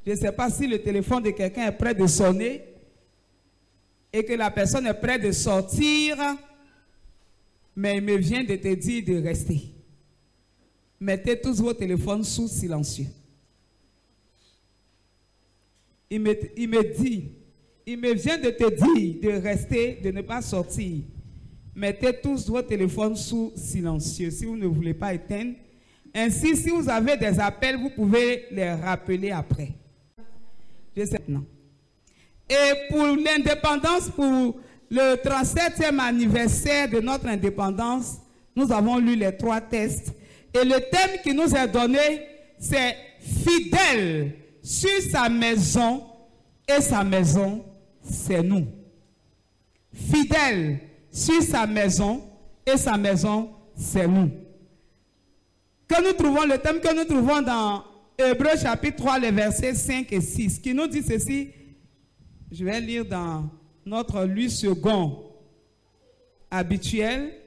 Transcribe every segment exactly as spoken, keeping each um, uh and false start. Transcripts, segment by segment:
Je ne sais pas si le téléphone de quelqu'un est prêt de sonner et que la personne est prête de sortir, mais il me vient de te dire de rester. Mettez tous vos téléphones sous silencieux. Il me, il me dit, il me vient de te dire de rester, de ne pas sortir. Mettez tous vos téléphones sous silencieux si vous ne voulez pas éteindre. Ainsi, si vous avez des appels, vous pouvez les rappeler après. Je sais maintenant. Et pour l'indépendance, pour le trente-septième anniversaire de notre indépendance, nous avons lu les trois textes. Et le thème qui nous est donné, c'est fidèle sur sa maison, et sa maison, c'est nous. Fidèle sur sa maison, et sa maison, c'est nous. Que nous trouvons, le thème que nous trouvons dans Hébreux chapitre trois, les versets cinq et six, qui nous dit ceci. Je vais lire dans notre Louis second habituel.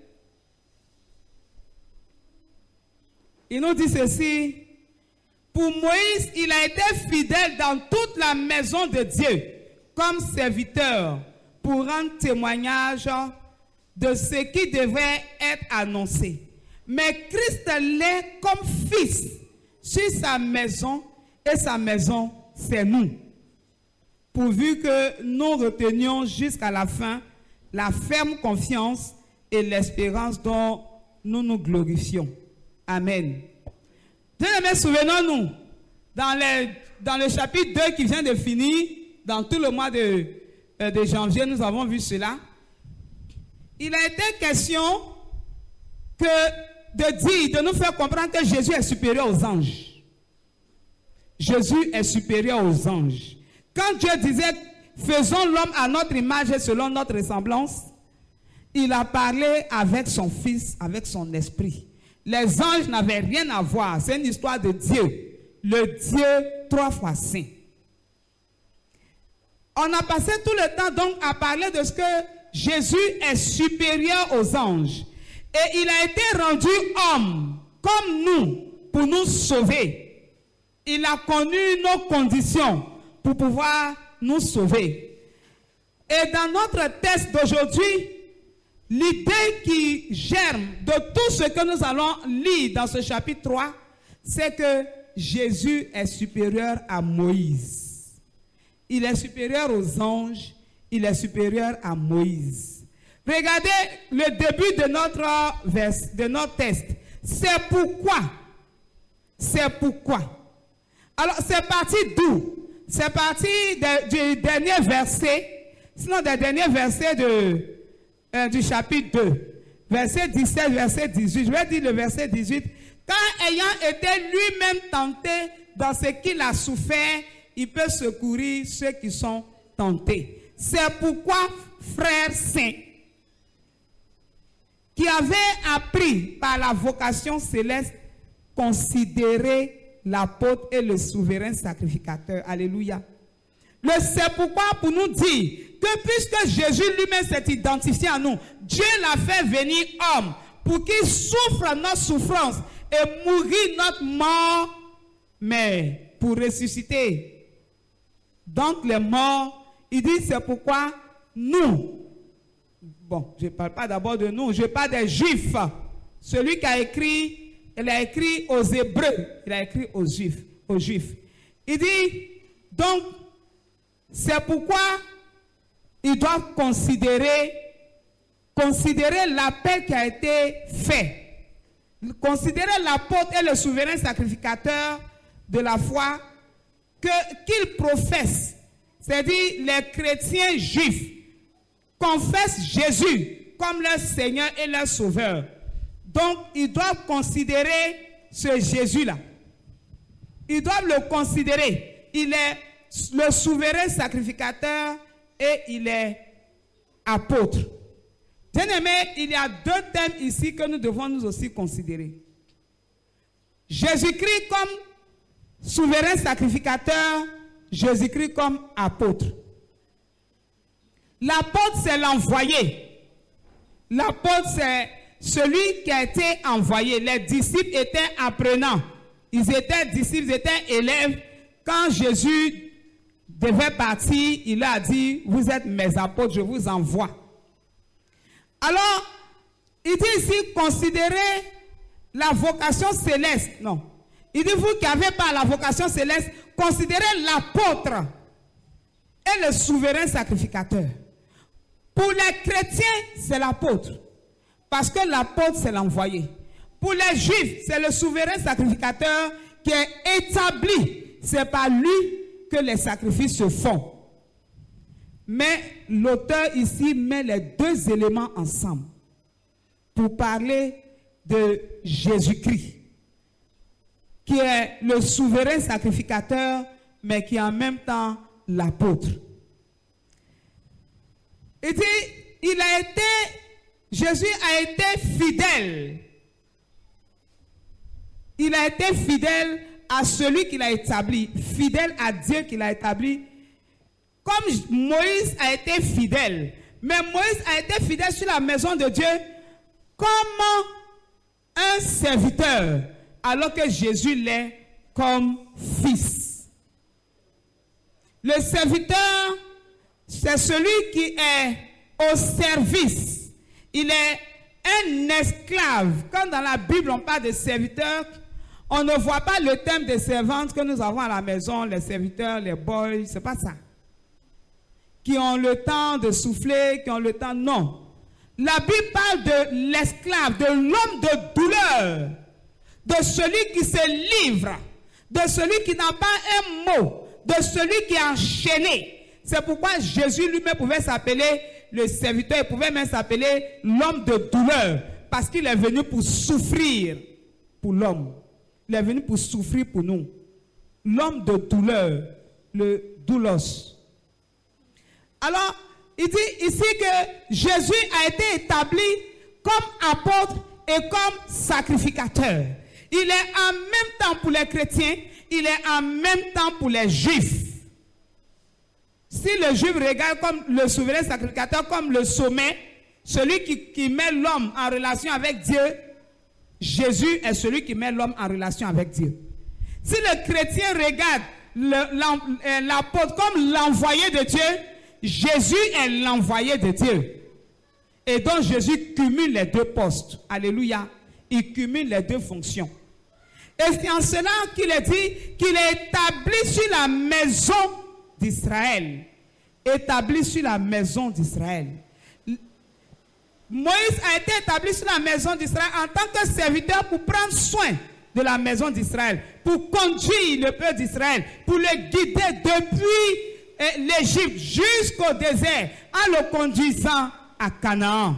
Il nous dit ceci. Pour Moïse, il a été fidèle dans toute la maison de Dieu, comme serviteur, pour rendre témoignage de ce qui devrait être annoncé. Mais Christ l'est comme fils sur sa maison, et sa maison, c'est nous. Pourvu que nous retenions jusqu'à la fin la ferme confiance et l'espérance dont nous nous glorifions. Amen. Bien-aimés, souvenons-nous, dans, les, dans le chapitre deux qui vient de finir, dans tout le mois de, euh, de janvier, nous avons vu cela. Il a été question que de dire, de nous faire comprendre que Jésus est supérieur aux anges. Jésus est supérieur aux anges. Quand Dieu disait, faisons l'homme à notre image et selon notre ressemblance, il a parlé avec son Fils, avec son esprit. Les anges n'avaient rien à voir. C'est une histoire de Dieu. Le Dieu trois fois saint. On a passé tout le temps donc à parler de ce que Jésus est supérieur aux anges. Et il a été rendu homme, comme nous, pour nous sauver. Il a connu nos conditions pour pouvoir nous sauver. Et dans notre texte d'aujourd'hui, l'idée qui germe de tout ce que nous allons lire dans ce chapitre trois, c'est que Jésus est supérieur à Moïse. Il est supérieur aux anges, il est supérieur à Moïse. Regardez le début de notre vers, de notre texte. C'est pourquoi. C'est pourquoi. Alors, c'est parti d'où? C'est parti de, du dernier verset, sinon des derniers versets de, euh, du chapitre deux. Verset dix-sept, verset dix-huit. Je vais dire le verset dix-huit. Quand ayant été lui-même tenté dans ce qu'il a souffert, il peut secourir ceux qui sont tentés. C'est pourquoi, frères saints, qui avaient appris par la vocation céleste, considérez l'apôtre et le souverain sacrificateur. Alléluia. Le c'est pourquoi pour nous dire que puisque Jésus lui-même s'est identifié à nous, Dieu l'a fait venir homme pour qu'il souffre notre souffrance et mourir notre mort, mais pour ressusciter. Donc les morts, il dit c'est pourquoi nous, bon, je ne parle pas d'abord de nous, je parle des Juifs. Celui qui a écrit, il a écrit aux Hébreux, il a écrit aux Juifs, aux Juifs. Il dit, donc, c'est pourquoi ils doivent considérer, considérer l'appel qui a été fait. Considérer l'apôtre et le souverain sacrificateur de la foi que, qu'ils professent. C'est-à-dire, les chrétiens juifs confessent Jésus comme leur Seigneur et leur Sauveur. Donc, ils doivent considérer ce Jésus-là. Ils doivent le considérer. Il est le souverain sacrificateur et il est apôtre. Bien-aimés, il y a deux thèmes ici que nous devons nous aussi considérer. Jésus-Christ comme souverain sacrificateur, Jésus-Christ comme apôtre. L'apôtre, c'est l'envoyé. L'apôtre, c'est celui qui a été envoyé. Les disciples étaient apprenants. Ils étaient disciples, ils étaient élèves quand Jésus devait partir, il a dit, vous êtes mes apôtres, je vous envoie. Alors, il dit ici, considérez la vocation céleste. Non. Il dit, vous qui n'avez pas la vocation céleste, considérez l'apôtre et le souverain sacrificateur. Pour les chrétiens, c'est l'apôtre. Parce que l'apôtre, c'est l'envoyé. Pour les juifs, c'est le souverain sacrificateur qui est établi. C'est par lui que les sacrifices se font. Mais l'auteur ici met les deux éléments ensemble pour parler de Jésus-Christ, qui est le souverain sacrificateur, mais qui est en même temps l'apôtre. Il dit, il a été, Jésus a été fidèle. Il a été fidèle à celui qu'il a établi, fidèle à Dieu qu'il a établi, comme Moïse a été fidèle. Mais Moïse a été fidèle sur la maison de Dieu comme un serviteur, alors que Jésus l'est comme fils. Le serviteur, c'est celui qui est au service. Il est un esclave. Quand dans la Bible on parle de serviteur, on ne voit pas le thème des servantes que nous avons à la maison, les serviteurs, les boys, c'est pas ça. Qui ont le temps de souffler, qui ont le temps, non. La Bible parle de l'esclave, de l'homme de douleur, de celui qui se livre, de celui qui n'a pas un mot, de celui qui est enchaîné. C'est pourquoi Jésus lui-même pouvait s'appeler le serviteur, il pouvait même s'appeler l'homme de douleur, parce qu'il est venu pour souffrir pour l'homme. Il est venu pour souffrir pour nous. L'homme de douleur, le doulos. Alors, il dit ici que Jésus a été établi comme apôtre et comme sacrificateur. Il est en même temps pour les chrétiens, il est en même temps pour les juifs. Si le juif regarde comme le souverain sacrificateur, comme le sommet, celui qui, qui met l'homme en relation avec Dieu, Jésus est celui qui met l'homme en relation avec Dieu. Si le chrétien regarde l'apôtre comme l'envoyé de Dieu, Jésus est l'envoyé de Dieu. Et donc Jésus cumule les deux postes. Alléluia. Il cumule les deux fonctions. Et c'est en cela qu'il est dit qu'il est établi sur la maison d'Israël. Établi sur la maison d'Israël. Moïse a été établi sur la maison d'Israël en tant que serviteur pour prendre soin de la maison d'Israël, pour conduire le peuple d'Israël, pour le guider depuis l'Égypte jusqu'au désert, en le conduisant à Canaan.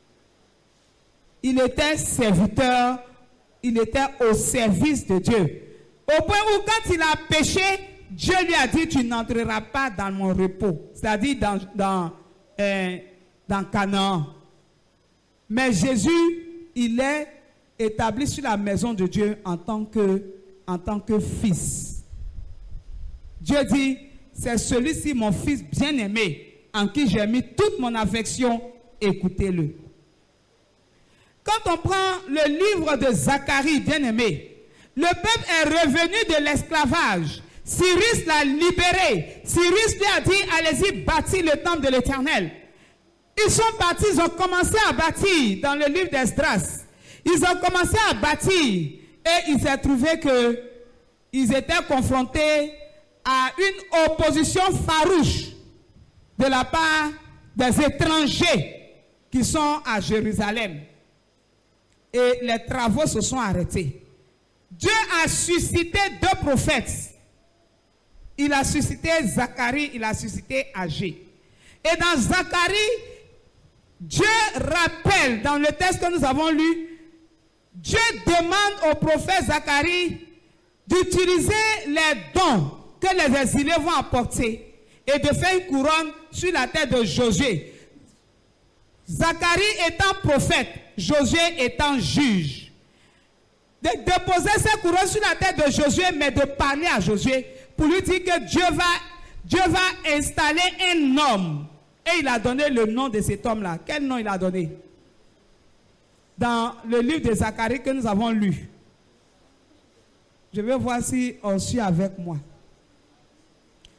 Il était serviteur, il était au service de Dieu. Au point où quand il a péché, Dieu lui a dit, tu n'entreras pas dans mon repos, c'est-à-dire dans, dans, euh, dans Canaan. Mais Jésus, il est établi sur la maison de Dieu en tant que, en tant que fils. Dieu dit, c'est celui-ci mon fils bien-aimé, en qui j'ai mis toute mon affection, écoutez-le. Quand on prend le livre de Zacharie, bien-aimé, le peuple est revenu de l'esclavage. Cyrus l'a libéré. Cyrus lui a dit, allez-y, bâtir le temple de l'Éternel. Ils sont partis, ils ont commencé à bâtir dans le livre d'Esdras. Ils ont commencé à bâtir et il s'est trouvé qu'ils étaient confrontés à une opposition farouche de la part des étrangers qui sont à Jérusalem. Et les travaux se sont arrêtés. Dieu a suscité deux prophètes. Il a suscité Zacharie, il a suscité Agé. Et dans Zacharie, Dieu rappelle, dans le texte que nous avons lu, Dieu demande au prophète Zacharie d'utiliser les dons que les exilés vont apporter et de faire une couronne sur la tête de Josué. Zacharie étant prophète, Josué étant juge. De déposer cette couronne sur la tête de Josué, mais de parler à Josué pour lui dire que Dieu va, Dieu va installer un homme. Et il a donné le nom de cet homme-là. Quel nom il a donné? Dans le livre de Zacharie que nous avons lu. Je vais voir si on suit avec moi.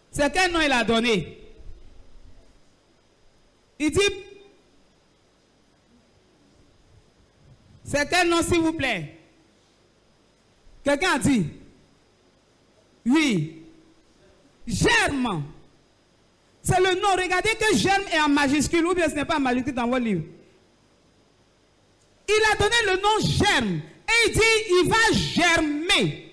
C'est quel nom il a donné? Il dit, c'est quel nom s'il vous plaît? Quelqu'un a dit? Oui. Germe. C'est le nom. Regardez que germe est en majuscule, ou bien ce n'est pas en majuscule dans votre livre. Il a donné le nom germe. Et il dit, il va germer.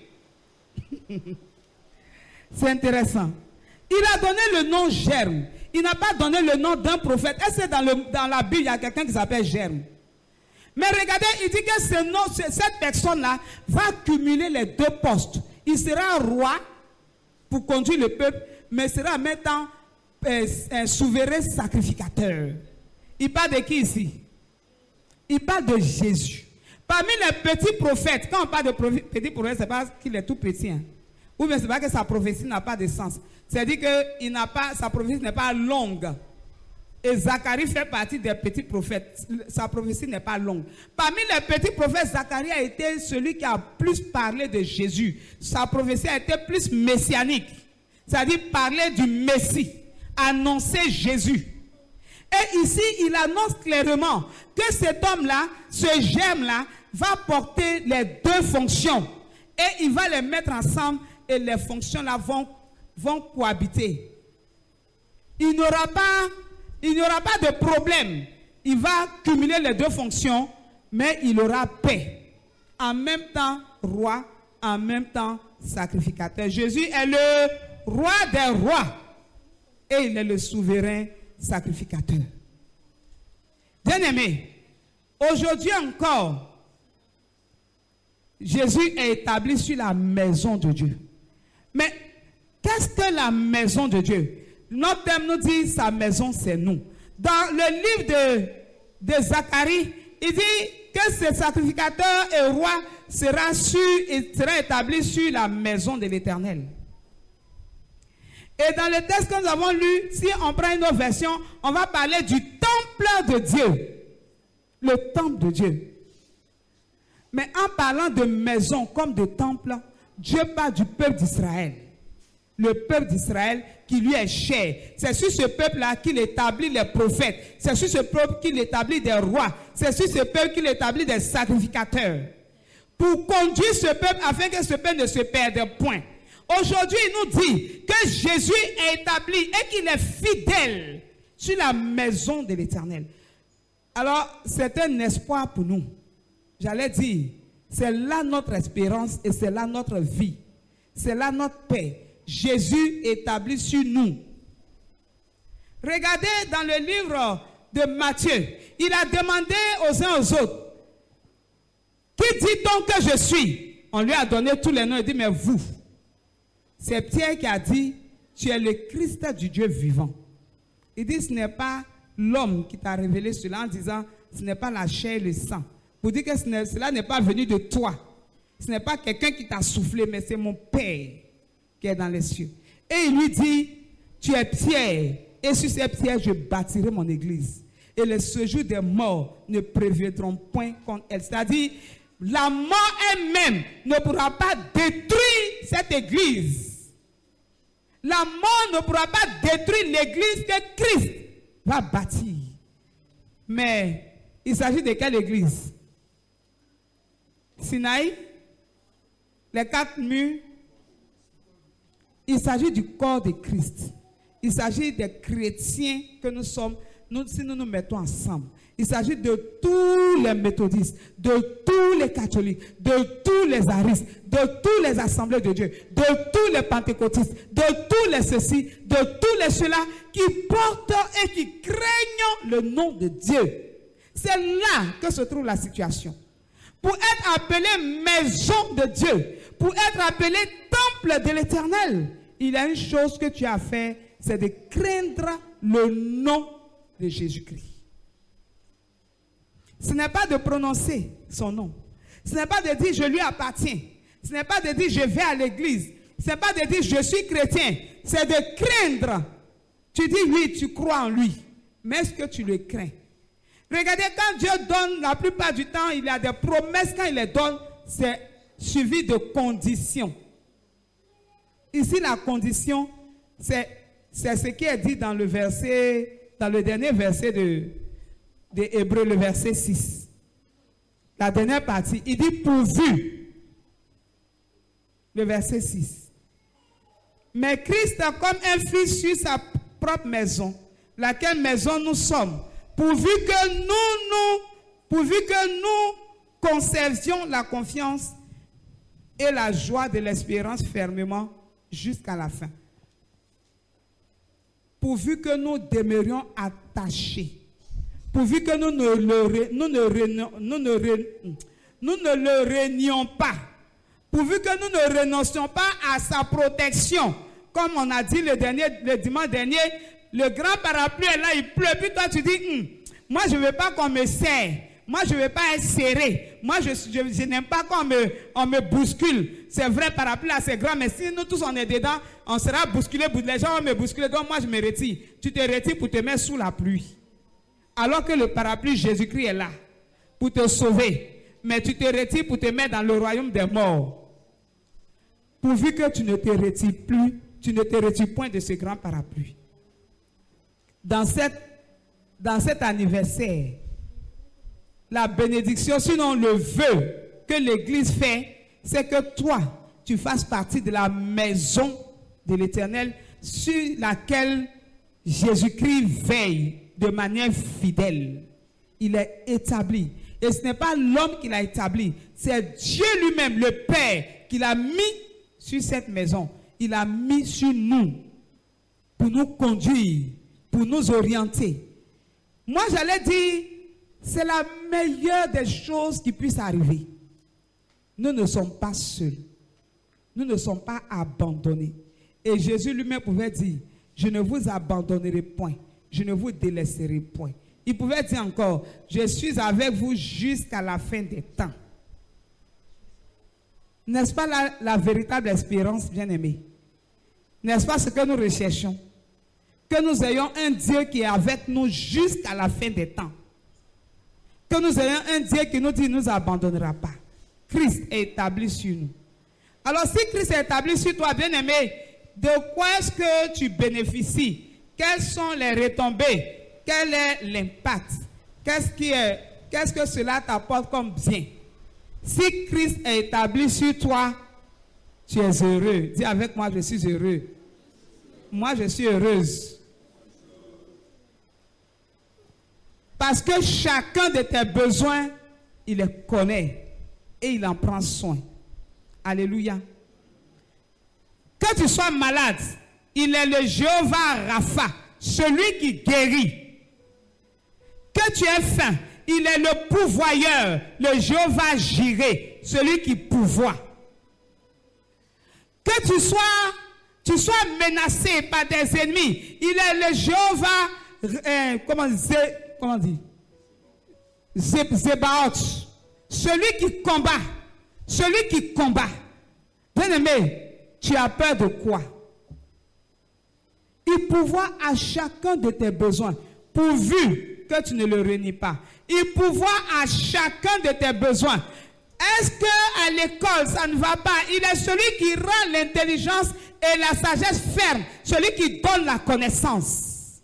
C'est intéressant. Il a donné le nom germe. Il n'a pas donné le nom d'un prophète. Est-ce que dans, le, dans la Bible, il y a quelqu'un qui s'appelle germe? Mais regardez, il dit que ce nom, cette personne-là va cumuler les deux postes. Il sera roi pour conduire le peuple, mais sera en même temps euh, un souverain sacrificateur. Il parle de qui ici? Il parle de Jésus. Parmi les petits prophètes, quand on parle de petit prophète, ce n'est pas qu'il est tout petit. Hein. Ou bien ce n'est pas que sa prophétie n'a pas de sens. C'est-à-dire que sa prophétie n'est pas longue. Et Zacharie fait partie des petits prophètes. Sa prophétie n'est pas longue. Parmi les petits prophètes, Zacharie a été celui qui a plus parlé de Jésus. Sa prophétie a été plus messianique. C'est-à-dire parler du Messie. Annoncer Jésus. Et ici, il annonce clairement que cet homme-là, ce germe-là, va porter les deux fonctions. Et il va les mettre ensemble et les fonctions-là vont, vont cohabiter. Il n'y aura pas, il n'y aura pas de problème. Il va cumuler les deux fonctions, mais il aura paix. En même temps, roi, en même temps, sacrificateur. Jésus est le roi des rois et il est le souverain sacrificateur. Bien-aimé, aujourd'hui encore, Jésus est établi sur la maison de Dieu. Mais qu'est-ce que la maison de Dieu? Notre thème nous dit sa maison, c'est nous. Dans le livre de, de Zacharie, il dit que ce sacrificateur et roi sera, sur, sera établi sur la maison de l'Éternel. Et dans le texte que nous avons lu, si on prend une autre version, on va parler du temple de Dieu. Le temple de Dieu. Mais en parlant de maison comme de temple, Dieu parle du peuple d'Israël. Le peuple d'Israël qui lui est cher. C'est sur ce peuple-là qu'il établit les prophètes. C'est sur ce peuple qu'il établit des rois. C'est sur ce peuple qu'il établit des sacrificateurs. Pour conduire ce peuple afin que ce peuple ne se perde point. Aujourd'hui, il nous dit que Jésus est établi et qu'il est fidèle sur la maison de l'Éternel. Alors, c'est un espoir pour nous. J'allais dire, c'est là notre espérance et c'est là notre vie. C'est là notre paix. Jésus établi sur nous. Regardez dans le livre de Matthieu, il a demandé aux uns aux autres, qui dit-on que je suis? On lui a donné tous les noms, il dit, mais vous. C'est Pierre qui a dit, tu es le Christ du Dieu vivant. Il dit, ce n'est pas l'homme qui t'a révélé cela en disant, ce n'est pas la chair et le sang. Pour dire que ce n'est, cela n'est pas venu de toi. Ce n'est pas quelqu'un qui t'a soufflé, mais c'est mon Père qui est dans les cieux. Et il lui dit, tu es Pierre, et sur ces pierres, je bâtirai mon église. Et les séjours des morts ne prévaudront point contre elle. C'est-à-dire, la mort elle-même ne pourra pas détruire cette église. La mort ne pourra pas détruire l'église que Christ va bâtir. Mais il s'agit de quelle église? Sinaï? Les quatre murs? Il s'agit du corps de Christ. Il s'agit des chrétiens que nous sommes, nous, si nous nous mettons ensemble. Il s'agit de tous les méthodistes, de tous les catholiques, de tous les aristes, de tous les assemblées de Dieu, de tous les pentecôtistes, de tous les ceci, de tous les ceux-là qui portent et qui craignent le nom de Dieu. C'est là que se trouve la situation. Pour être appelé maison de Dieu, pour être appelé temple de l'Éternel, il y a une chose que tu as fait, c'est de craindre le nom de Jésus-Christ. Ce n'est pas de prononcer son nom. Ce n'est pas de dire je lui appartiens. Ce n'est pas de dire je vais à l'église. Ce n'est pas de dire je suis chrétien. C'est de craindre. Tu dis oui, tu crois en lui. Mais est-ce que tu le crains? Regardez, quand Dieu donne, la plupart du temps, il y a des promesses. Quand il les donne, c'est suivi de conditions. Ici, la condition, C'est, c'est ce qui est dit dans le verset, dans le dernier verset de, de Hébreux, le verset six. La dernière partie, il dit pourvu. Le verset six. Mais Christ a comme un fils sur sa propre maison, laquelle maison nous sommes, pourvu que nous, nous, pourvu que nous conservions la confiance et la joie de l'espérance fermement jusqu'à la fin. Pourvu que nous demeurions attachés, pourvu que nous ne le, nous ne, nous ne, nous ne le renions pas, pourvu que nous ne renoncions pas à sa protection. Comme on a dit le, dernier, le dimanche dernier, le grand parapluie est là, il pleut, puis toi tu dis, hm, moi je ne veux pas qu'on me serre, moi je ne veux pas être serré, moi je, je, je n'aime pas qu'on me, on me bouscule. C'est vrai, parapluie là c'est grand, mais si nous tous on est dedans, on sera bousculé, les gens vont me bousculer, donc moi je me retire. Tu te retires pour te mettre sous la pluie. Alors que le parapluie Jésus-Christ est là pour te sauver, mais tu te retires pour te mettre dans le royaume des morts. Pourvu que tu ne te retires plus, tu ne te retires point de ce grand parapluie. Dans, cette, dans cet anniversaire, la bénédiction, sinon le vœu que l'Église fait, c'est que toi, tu fasses partie de la maison de l'Éternel sur laquelle Jésus-Christ veille de manière fidèle. Il est établi. Et ce n'est pas l'homme qui l'a établi, c'est Dieu lui-même, le Père, qui l'a mis sur cette maison. Il l'a mis sur nous pour nous conduire, pour nous orienter. Moi, j'allais dire, c'est la meilleure des choses qui puissent arriver. Nous ne sommes pas seuls. Nous ne sommes pas abandonnés. Et Jésus lui-même pouvait dire, je ne vous abandonnerai point. Je ne vous délaisserai point. Il pouvait dire encore, je suis avec vous jusqu'à la fin des temps. N'est-ce pas la, la véritable espérance, bien-aimés? N'est-ce pas ce que nous recherchons? Que nous ayons un Dieu qui est avec nous jusqu'à la fin des temps. Que nous ayons un Dieu qui nous dit qu'il ne nous abandonnera pas. Christ est établi sur nous. Alors si Christ est établi sur toi, bien-aimé, de quoi est-ce que tu bénéficies? Quelles sont les retombées? Quel est l'impact? Qu'est-ce qui est, qu'est-ce que cela t'apporte comme bien? Si Christ est établi sur toi, tu es heureux. Dis avec moi, je suis heureux. Moi, je suis heureuse. Parce que chacun de tes besoins, il les connaît et il en prend soin. Alléluia. Que tu sois malade, il est le Jéhovah Rapha, celui qui guérit. Que tu aies faim, il est le pourvoyeur, le Jéhovah Jireh, celui qui pourvoit. Que tu sois, tu sois menacé par tes ennemis, il est le Jéhovah, euh, comment, zé, comment dit, zé, Zébaoth, celui qui combat, celui qui combat. Bien-aimé, tu as peur de quoi? Il pourvoit à chacun de tes besoins, pourvu que tu ne le renies pas. Il pourvoit à chacun de tes besoins. Est-ce qu'à l'école, ça ne va pas? Il est celui qui rend l'intelligence et la sagesse ferme, celui qui donne la connaissance.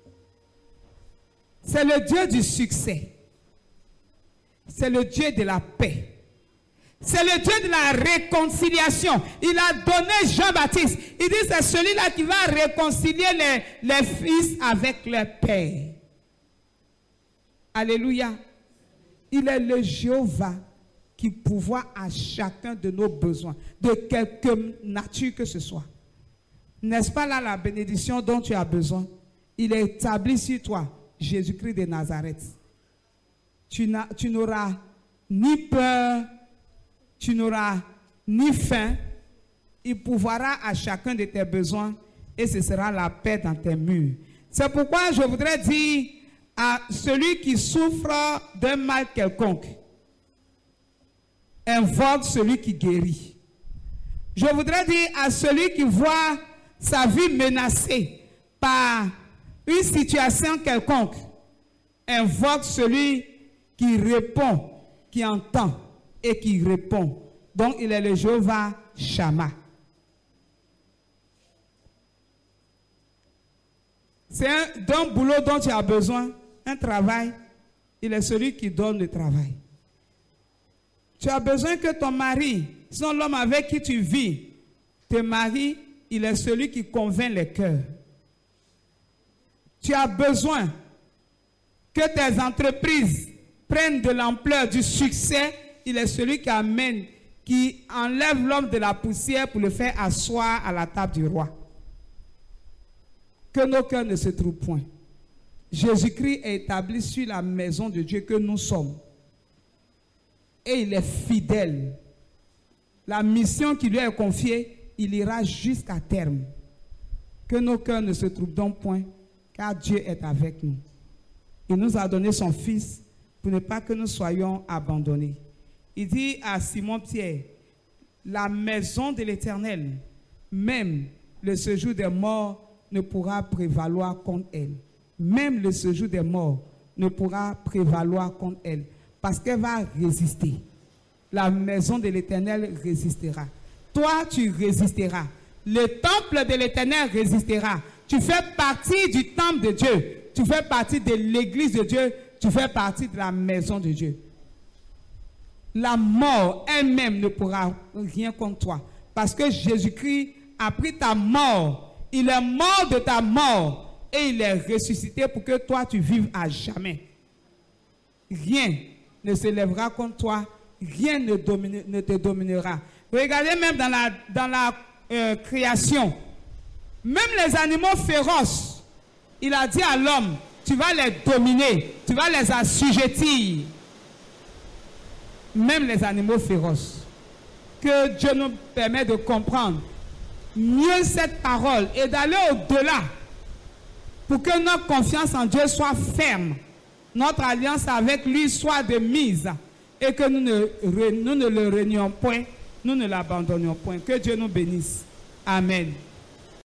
C'est le Dieu du succès. C'est le Dieu de la paix. C'est le Dieu de la réconciliation. Il a donné Jean-Baptiste. Il dit c'est celui-là qui va réconcilier les, les fils avec leur père. Alléluia. Il est le Jéhovah qui pourvoit à chacun de nos besoins, de quelque nature que ce soit. N'est-ce pas là la bénédiction dont tu as besoin? Il est établi sur toi, Jésus-Christ de Nazareth. Tu n'auras ni peur, tu n'auras ni faim. Il pourvoira à chacun de tes besoins et ce sera la paix dans tes murs. C'est pourquoi je voudrais dire à celui qui souffre d'un mal quelconque, invoque celui qui guérit. Je voudrais dire à celui qui voit sa vie menacée par une situation quelconque, invoque celui qui répond, qui entend et qui répond. Donc il est le Jéhovah Shammah. c'est un, d'un boulot dont tu as besoin, un travail, il est celui qui donne le travail. Tu as besoin que ton mari, sinon l'homme avec qui tu vis, te marie, il est celui qui convainc les cœurs. Tu as besoin que tes entreprises prennent de l'ampleur, du succès, il est celui qui amène, qui enlève l'homme de la poussière pour le faire asseoir à la table du roi. Que nos cœurs ne se trouvent point. Jésus-Christ est établi sur la maison de Dieu que nous sommes. Et il est fidèle. La mission qui lui est confiée, il ira jusqu'à terme. Que nos cœurs ne se trouvent donc point, car Dieu est avec nous. Il nous a donné son Fils pour ne pas que nous soyons abandonnés. Il dit à Simon-Pierre, la maison de l'Éternel, même le séjour des morts ne pourra prévaloir contre elle. Même le séjour des morts ne pourra prévaloir contre elle, parce qu'elle va résister. La maison de l'Éternel résistera. Toi, tu résisteras. Le temple de l'Éternel résistera. Tu fais partie du temple de Dieu. Tu fais partie de l'église de Dieu. Tu fais partie de la maison de Dieu. La mort elle-même ne pourra rien contre toi. Parce que Jésus-Christ a pris ta mort. Il est mort de ta mort. Et il est ressuscité pour que toi, tu vives à jamais. Rien ne se lèvera contre toi. Rien ne, domine, ne te dominera. Regardez même dans la, dans la euh, création. Même les animaux féroces, il a dit à l'homme, tu vas les dominer, tu vas les assujettir. Même les animaux féroces. Que Dieu nous permet de comprendre mieux cette parole et d'aller au-delà pour que notre confiance en Dieu soit ferme, notre alliance avec lui soit de mise et que nous ne, nous ne le renions point, nous ne l'abandonnions point. Que Dieu nous bénisse. Amen.